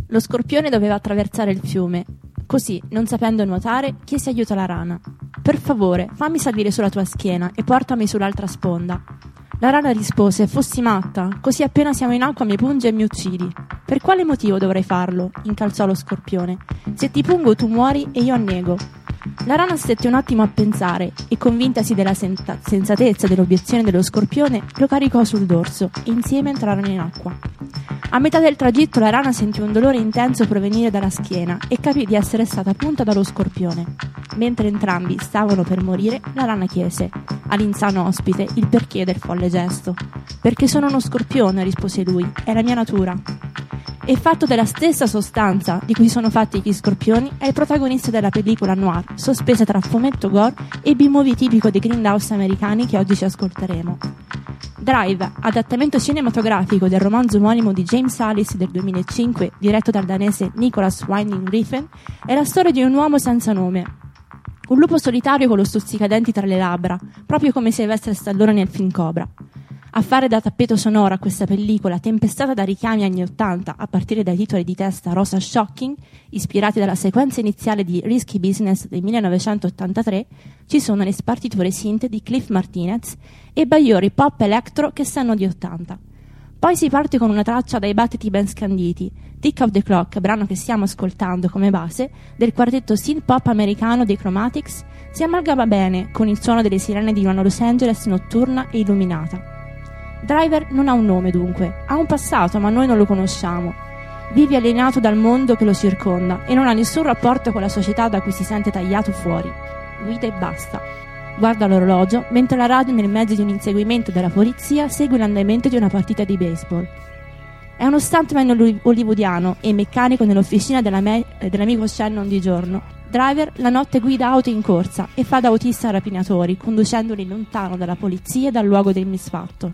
Lo scorpione doveva attraversare il fiume. Così, non sapendo nuotare, chiese aiuto alla rana. «Per favore, fammi salire sulla tua schiena e portami sull'altra sponda». La rana rispose: «Fossi matta, così appena siamo in acqua mi pungi e mi uccidi». «Per quale motivo dovrei farlo?» incalzò lo scorpione. «Se ti pungo tu muori e io annego». La rana stette un attimo a pensare e, convintasi della sensatezza dell'obiezione dello scorpione, lo caricò sul dorso e insieme entrarono in acqua. A metà del tragitto la rana sentì un dolore intenso provenire dalla schiena e capì di essere stata punta dallo scorpione. Mentre entrambi stavano per morire, la rana chiese all'insano ospite il perché del folle gesto. «Perché sono uno scorpione», rispose lui, «è la mia natura». È fatto della stessa sostanza di cui sono fatti gli scorpioni, è il protagonista della pellicola noir, sospesa tra fumetto gore e B-movie tipico dei grindhouse americani che oggi ci ascolteremo. Drive, adattamento cinematografico del romanzo omonimo di James Alice del 2005, diretto dal danese Nicholas Winding Refn, è la storia di un uomo senza nome. Un lupo solitario con lo stuzzicadenti tra le labbra, proprio come Sylvester Stallone nel film Cobra. A fare da tappeto sonoro a questa pellicola, tempestata da richiami anni '80, a partire dai titoli di testa Rosa Shocking, ispirati dalla sequenza iniziale di Risky Business del 1983, ci sono le spartiture synth di Cliff Martinez e bagliori pop electro che sanno di '80. Poi si parte con una traccia dai battiti ben scanditi, Tick of the Clock, brano che stiamo ascoltando come base, del quartetto synth pop americano dei Chromatics, si amalgama bene con il suono delle sirene di una Los Angeles notturna e illuminata. Driver non ha un nome dunque, ha un passato ma noi non lo conosciamo. Vive alienato dal mondo che lo circonda e non ha nessun rapporto con la società da cui si sente tagliato fuori. Guida e basta. Guarda l'orologio mentre la radio nel mezzo di un inseguimento della polizia segue l'andamento di una partita di baseball. È uno stuntman hollywoodiano e meccanico nell'officina dell'amico Shannon di giorno. Driver la notte guida auto in corsa e fa da autista a rapinatori, conducendoli lontano dalla polizia e dal luogo del misfatto.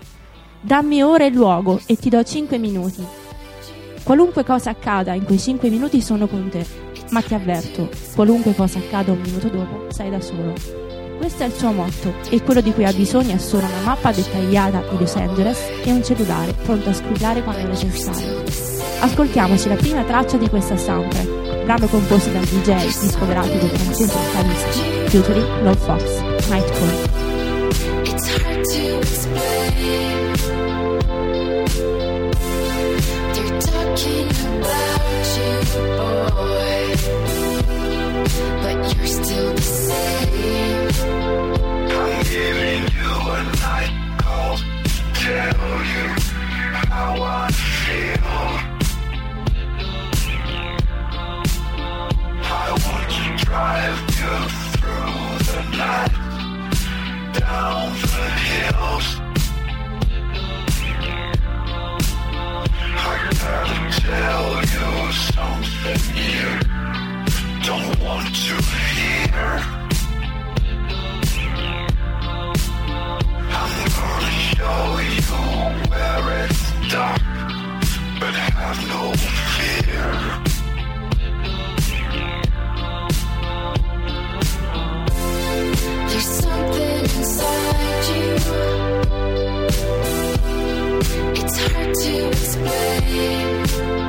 Dammi ora e luogo e ti do 5 minuti. Qualunque cosa accada in quei 5 minuti sono con te, ma ti avverto, qualunque cosa accada un minuto dopo sei da solo. Questo è il suo motto e quello di cui ha bisogno è solo una mappa dettagliata di Los Angeles e un cellulare pronto a squillare quando è necessario. Ascoltiamoci la prima traccia di questa soundtrack, brano composto dal DJ discografico francese Kaliski, featuring Love Fox, Nightcall. It's hard to explain. They're talking about you, boy, but you're still the same. I'm giving you a night call to tell you how I feel. I want to drive you through the night, down the hills. I gotta tell you something you don't want to hear. I'm gonna show you where it's dark, but have no fear. There's something inside you. It's hard to explain.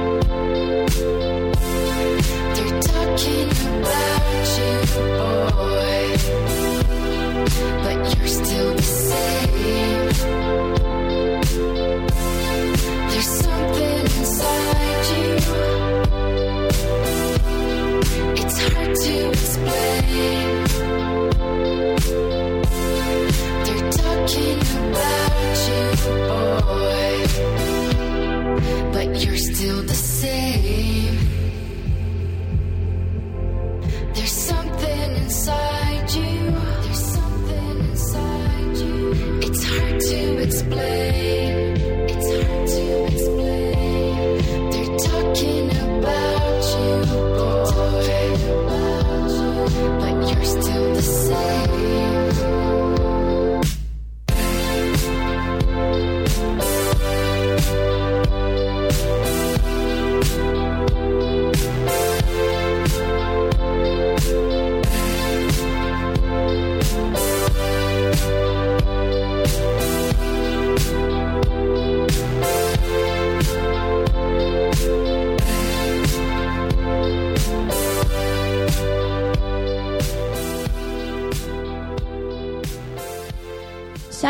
They're talking about you, boy, but you're still the same. There's something inside you. It's hard to explain. They're talking about you, boy, but you're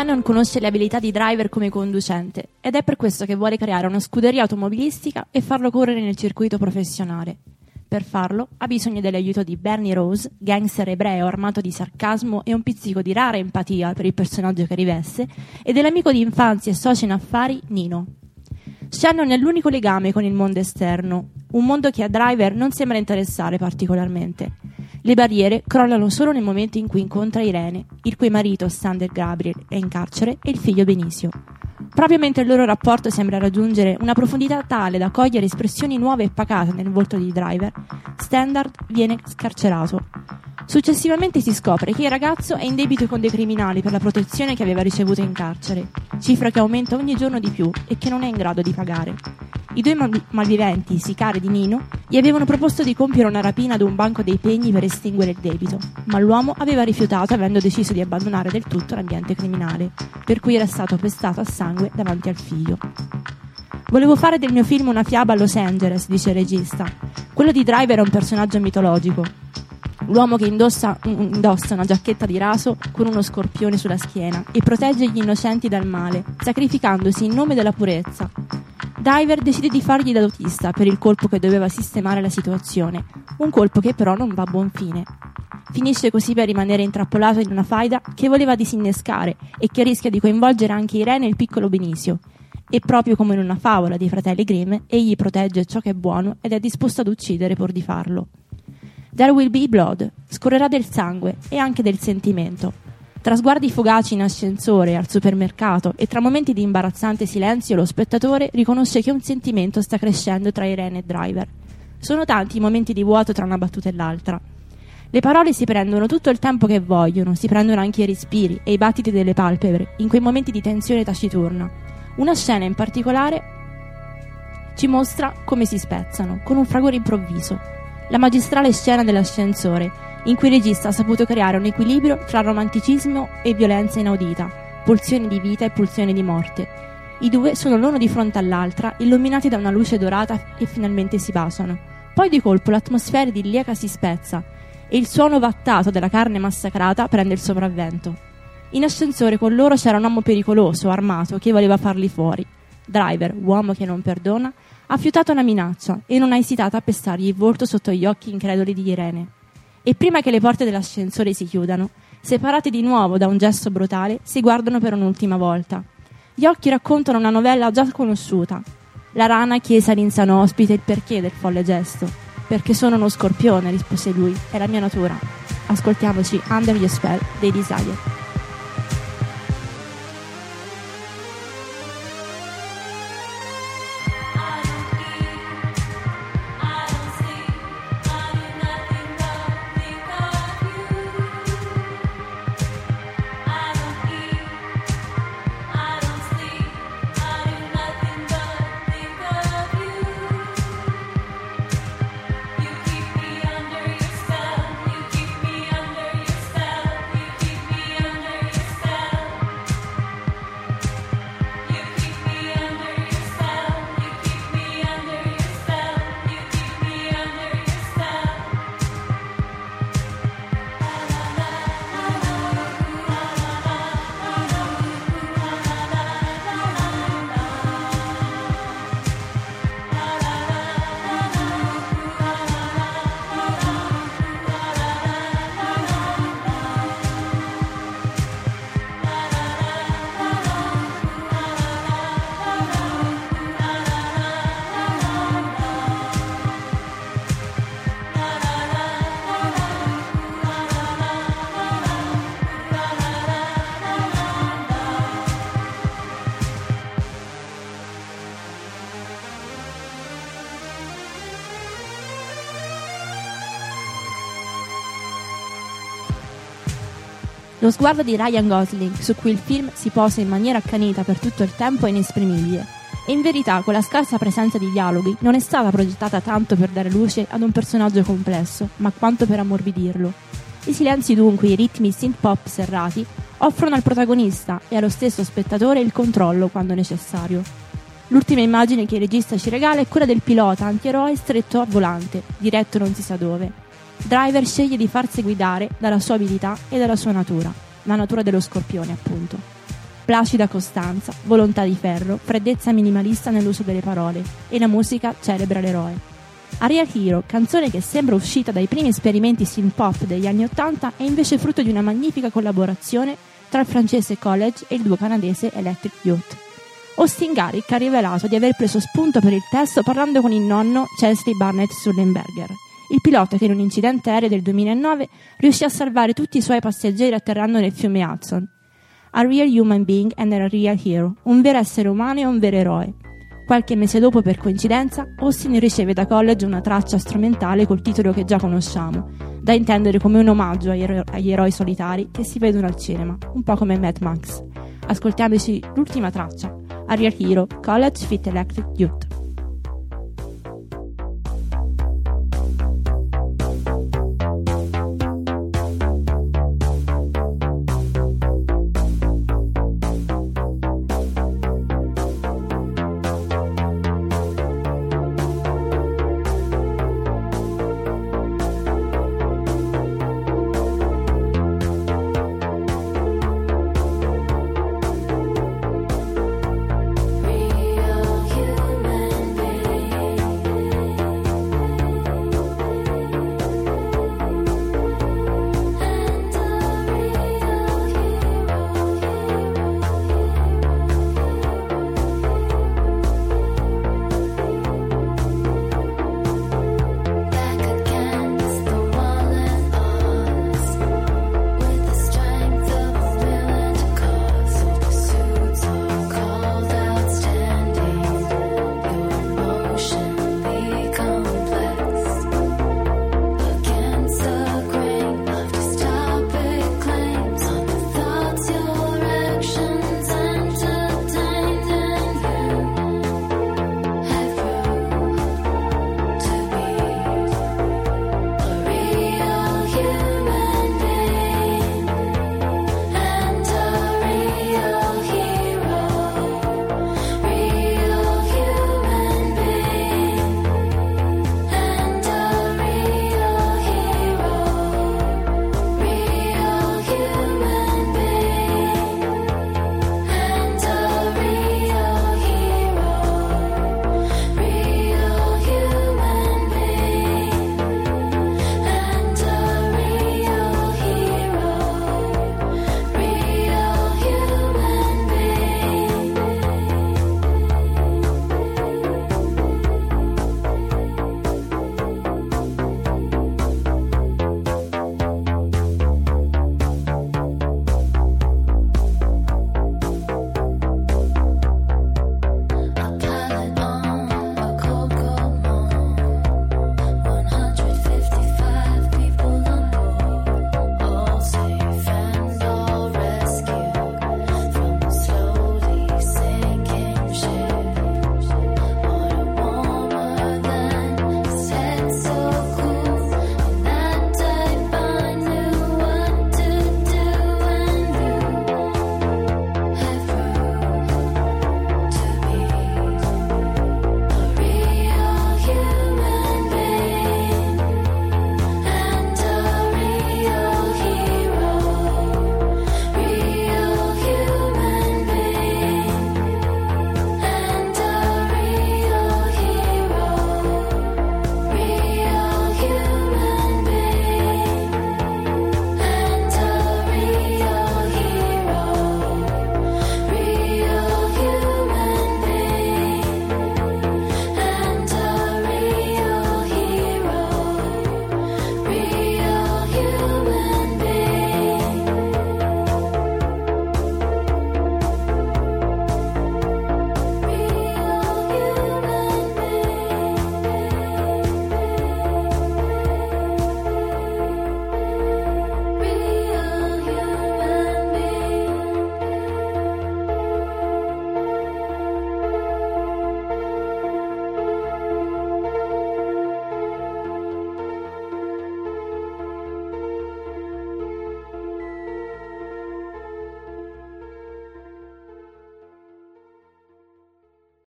Shannon conosce le abilità di Driver come conducente ed è per questo che vuole creare una scuderia automobilistica e farlo correre nel circuito professionale. Per farlo ha bisogno dell'aiuto di Bernie Rose, gangster ebreo armato di sarcasmo e un pizzico di rara empatia per il personaggio che riveste, e dell'amico di infanzia e socio in affari Nino. Shannon è l'unico legame con il mondo esterno, un mondo che a Driver non sembra interessare particolarmente. Le barriere crollano solo nel momento in cui incontra Irene, il cui marito Sander Gabriel è in carcere, e il figlio Benicio. Proprio mentre il loro rapporto sembra raggiungere una profondità tale da cogliere espressioni nuove e pacate nel volto di Driver, Standard viene scarcerato. Successivamente si scopre che il ragazzo è in debito con dei criminali per la protezione che aveva ricevuto in carcere, cifra che aumenta ogni giorno di più e che non è in grado di pagare. I due malviventi, i sicari di Nino, gli avevano proposto di compiere una rapina ad un banco dei pegni per estinguere il debito, ma l'uomo aveva rifiutato avendo deciso di abbandonare del tutto l'ambiente criminale, per cui era stato pestato a sangue davanti al figlio. Volevo fare del mio film una fiaba a Los Angeles, dice il regista. Quello di Driver è un personaggio mitologico. L'uomo che indossa una giacchetta di raso con uno scorpione sulla schiena e protegge gli innocenti dal male, sacrificandosi in nome della purezza. Driver decide di fargli da autista per il colpo che doveva sistemare la situazione, un colpo che però non va a buon fine. Finisce così per rimanere intrappolato in una faida che voleva disinnescare e che rischia di coinvolgere anche Irene e il piccolo Benicio. E proprio come in una favola dei fratelli Grimm, egli protegge ciò che è buono ed è disposto ad uccidere pur di farlo. There will be blood, scorrerà del sangue e anche del sentimento. Tra sguardi fugaci in ascensore, al supermercato e tra momenti di imbarazzante silenzio, lo spettatore riconosce che un sentimento sta crescendo tra Irene e Driver. Sono tanti i momenti di vuoto tra una battuta e l'altra. Le parole si prendono tutto il tempo che vogliono, si prendono anche i respiri e i battiti delle palpebre in quei momenti di tensione taciturna. Una scena in particolare ci mostra come si spezzano, con un fragore improvviso. La magistrale scena dell'ascensore, in cui il regista ha saputo creare un equilibrio tra romanticismo e violenza inaudita, pulsioni di vita e pulsioni di morte. I due sono l'uno di fronte all'altra, illuminati da una luce dorata e finalmente si baciano. Poi di colpo l'atmosfera idilliaca si spezza e il suono vattato della carne massacrata prende il sopravvento. In ascensore con loro c'era un uomo pericoloso, armato, che voleva farli fuori. Driver, uomo che non perdona, ha fiutato una minaccia e non ha esitato a pestargli il volto sotto gli occhi increduli di Irene. E prima che le porte dell'ascensore si chiudano, separate di nuovo da un gesto brutale, si guardano per un'ultima volta. Gli occhi raccontano una novella già conosciuta. La rana chiese all'insano ospite il perché del folle gesto. Perché sono uno scorpione, rispose lui, è la mia natura. Ascoltiamoci Under Your Spell dei Desire. Lo sguardo di Ryan Gosling, su cui il film si posa in maniera accanita per tutto il tempo, è inesprimibile. E in verità quella scarsa presenza di dialoghi non è stata progettata tanto per dare luce ad un personaggio complesso, ma quanto per ammorbidirlo. I silenzi dunque, i ritmi synth-pop serrati, offrono al protagonista e allo stesso spettatore il controllo quando necessario. L'ultima immagine che il regista ci regala è quella del pilota antieroe stretto a volante, diretto non si sa dove. Driver sceglie di farsi guidare dalla sua abilità e dalla sua natura, la natura dello scorpione appunto. Placida costanza, volontà di ferro, freddezza minimalista nell'uso delle parole, e la musica celebra l'eroe. Aria Hero, canzone che sembra uscita dai primi esperimenti synth pop degli anni '80, è invece frutto di una magnifica collaborazione tra il francese College e il duo canadese Electric Youth. Austin Garrick ha rivelato di aver preso spunto per il testo parlando con il nonno Chesley Barnett Sullenberger, il pilota che in un incidente aereo del 2009 riuscì a salvare tutti i suoi passeggeri atterrando nel fiume Hudson. A real human being and a real hero, un vero essere umano e un vero eroe. Qualche mese dopo, per coincidenza, Austin riceve da College una traccia strumentale col titolo che già conosciamo, da intendere come un omaggio agli eroi solitari che si vedono al cinema, un po' come Mad Max. Ascoltiamoci l'ultima traccia, A Real Hero, College feat. Electric Youth.